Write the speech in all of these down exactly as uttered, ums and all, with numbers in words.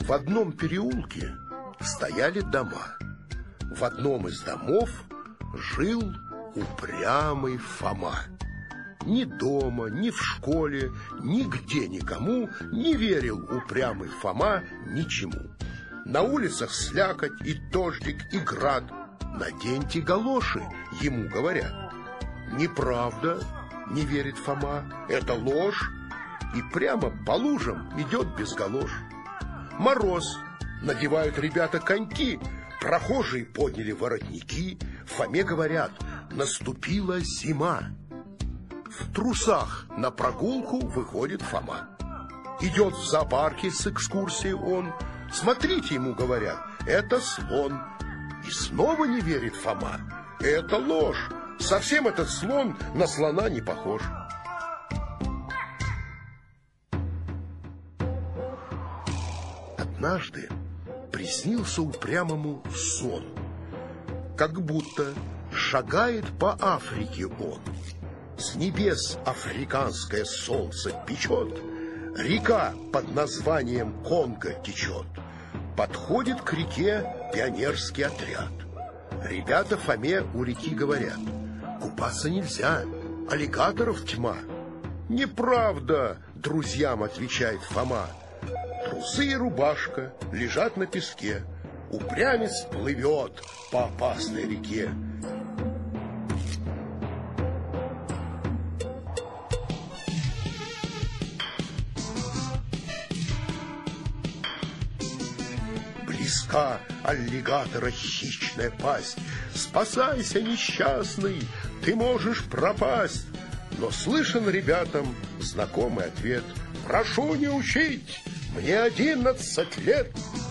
В одном переулке стояли дома. В одном из домов жил упрямый Фома. Ни дома, ни в школе, нигде никому не верил упрямый Фома ничему. На улицах слякоть и дождик, и град. Наденьте галоши, ему говорят. Неправда, не верит Фома, это ложь. И прямо по лужам идет без галош. Мороз, надевают ребята коньки. Прохожие подняли воротники. Фоме говорят, наступила зима. В трусах на прогулку выходит Фома. Идет в зоопарке с экскурсией он. Смотрите, ему говорят, это слон. И снова не верит Фома. Это ложь. Совсем этот слон на слона не похож. Однажды приснился упрямому сон. Как будто шагает по Африке он. С небес африканское солнце печет. Река под названием Конго течет. Подходит к реке пионерский отряд. Ребята Фоме у реки говорят: купаться нельзя, аллигаторов тьма. Неправда, друзьям отвечает Фома. Трусы и рубашка лежат на песке. Упрямец плывет по опасной реке. Близка аллигатора хищная пасть. Спасайся, несчастный, ты можешь пропасть. Но слышен ребятам знакомый ответ: прошу не учить, мне одиннадцать лет.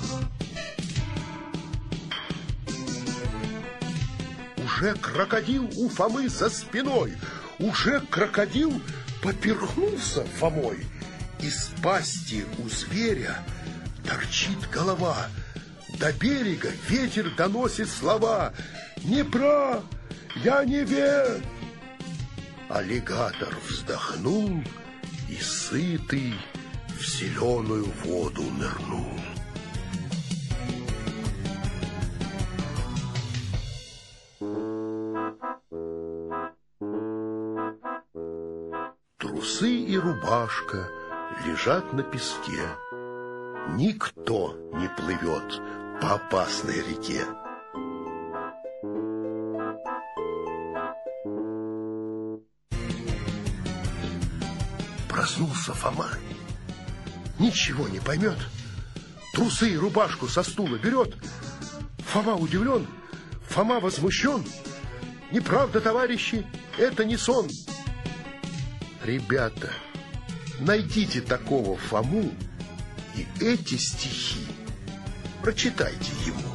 Уже крокодил у Фомы за спиной. Уже крокодил поперхнулся Фомой. Из пасти у зверя торчит голова. До берега ветер доносит слова: не прав, я не вер. Аллигатор вздохнул и, сытый, в зеленую воду нырнул. Трусы и рубашка лежат на песке. Никто не плывет по опасной реке. Проснулся Фома. Ничего не поймет. Трусы и рубашку со стула берет. Фома удивлен. Фома возмущен. Неправда, товарищи, это не сон. Ребята, найдите такого Фому и эти стихи прочитайте ему.